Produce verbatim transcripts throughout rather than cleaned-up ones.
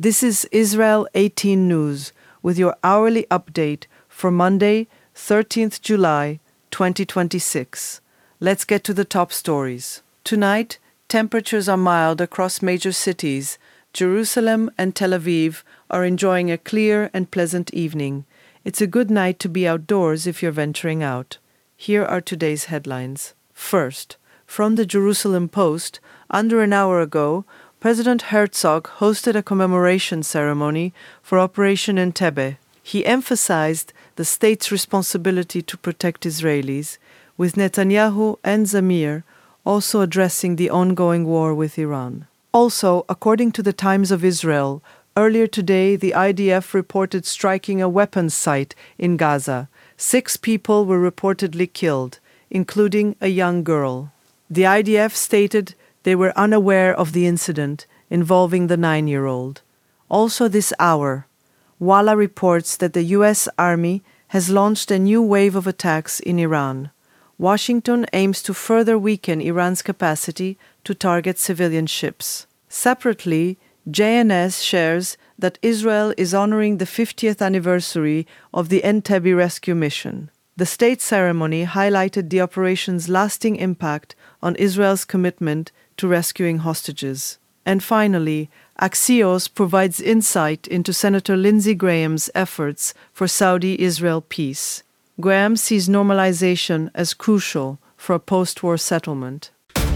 This is Israel eighteen News with your hourly update for Monday, thirteenth of July, twenty twenty-six. Let's get to the top stories. Tonight, temperatures are mild across major cities. Jerusalem and Tel Aviv are enjoying a clear and pleasant evening. It's a good night to be outdoors if you're venturing out. Here are today's headlines. First, from the Jerusalem Post, under an hour ago, President Herzog hosted a commemoration ceremony for Operation Entebbe. He emphasized the state's responsibility to protect Israelis, with Netanyahu and Zamir also addressing the ongoing war with Iran. Also, according to the Times of Israel, earlier today the I D F reported striking a weapons site in Gaza. Six people were reportedly killed, including a young girl. The I D F stated they were unaware of the incident involving the nine-year-old. Also this hour, Walla reports that the U S Army has launched a new wave of attacks in Iran. Washington aims to further weaken Iran's capacity to target civilian ships. Separately, J N S shares that Israel is honoring the fiftieth anniversary of the Entebbe rescue mission. The state ceremony highlighted the operation's lasting impact on Israel's commitment to rescuing hostages. And finally, Axios provides insight into Senator Lindsey Graham's efforts for Saudi-Israel peace. Graham sees normalization as crucial for a post-war settlement.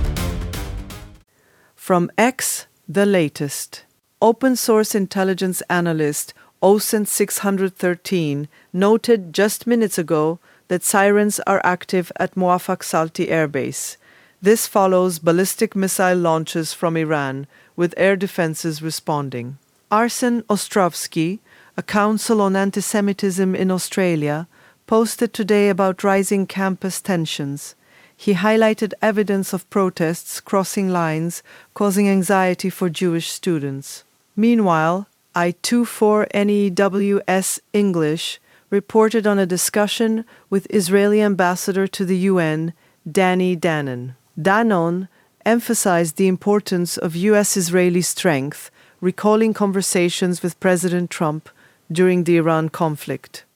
From X, the latest. Open-source intelligence analyst O S I N T six thirteen noted just minutes ago that sirens are active at Muaffaq Salti Air Base. This follows ballistic missile launches from Iran, with air defenses responding. Arsen Ostrovsky, a council on anti-Semitism in Australia, posted today about rising campus tensions. He highlighted evidence of protests crossing lines, causing anxiety for Jewish students. Meanwhile, I twenty-four N E W S English reported on a discussion with Israeli ambassador to the U N, Danny Danon. Danon emphasized the importance of U S-Israeli strength, recalling conversations with President Trump during the Iran conflict.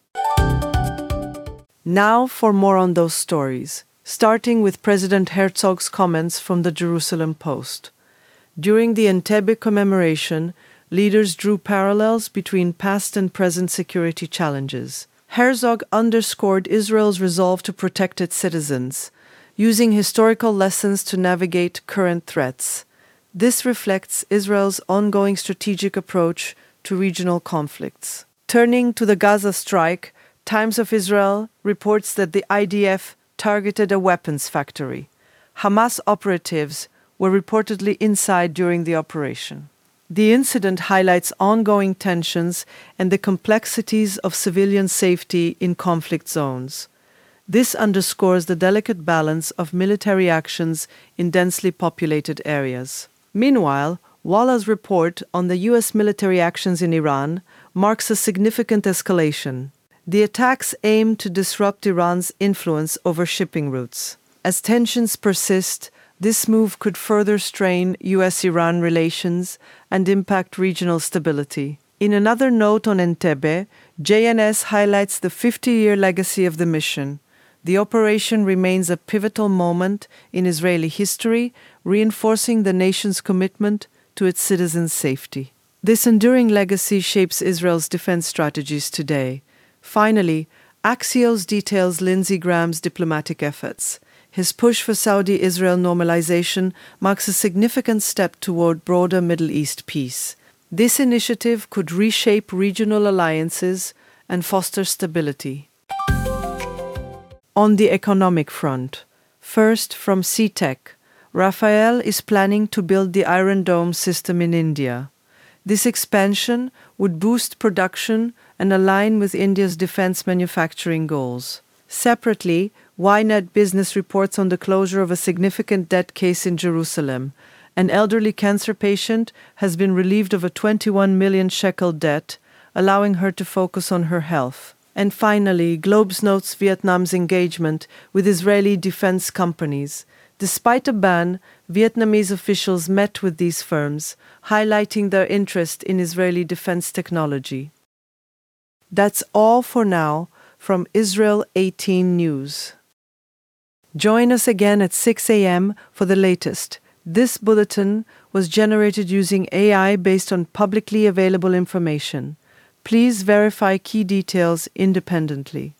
Now for more on those stories, starting with President Herzog's comments from the Jerusalem Post. During the Entebbe commemoration, leaders drew parallels between past and present security challenges. Herzog underscored Israel's resolve to protect its citizens, using historical lessons to navigate current threats. This reflects Israel's ongoing strategic approach to regional conflicts. Turning to the Gaza strike, Times of Israel reports that the I D F targeted a weapons factory. Hamas operatives were reportedly inside during the operation. The incident highlights ongoing tensions and the complexities of civilian safety in conflict zones. This underscores the delicate balance of military actions in densely populated areas. Meanwhile, Walla's report on the U S military actions in Iran marks a significant escalation. The attacks aim to disrupt Iran's influence over shipping routes. As tensions persist, this move could further strain U S Iran relations and impact regional stability. In another note on Entebbe, J N S highlights the fifty-year legacy of the mission. The operation remains a pivotal moment in Israeli history, reinforcing the nation's commitment to its citizens' safety. This enduring legacy shapes Israel's defense strategies today. Finally, Axios details Lindsey Graham's diplomatic efforts. His push for Saudi-Israel normalization marks a significant step toward broader Middle East peace. This initiative could reshape regional alliances and foster stability. On the economic front, first from C Tech, Rafael is planning to build the Iron Dome system in India. This expansion would boost production and align with India's defense manufacturing goals. Separately, Ynet Business reports on the closure of a significant debt case in Jerusalem. An elderly cancer patient has been relieved of a twenty-one million shekel debt, allowing her to focus on her health. And finally, Globes notes Vietnam's engagement with Israeli defense companies. Despite a ban, Vietnamese officials met with these firms, highlighting their interest in Israeli defense technology. That's all for now from Israel eighteen News. Join us again at six a m for the latest. This bulletin was generated using A I based on publicly available information. Please verify key details independently.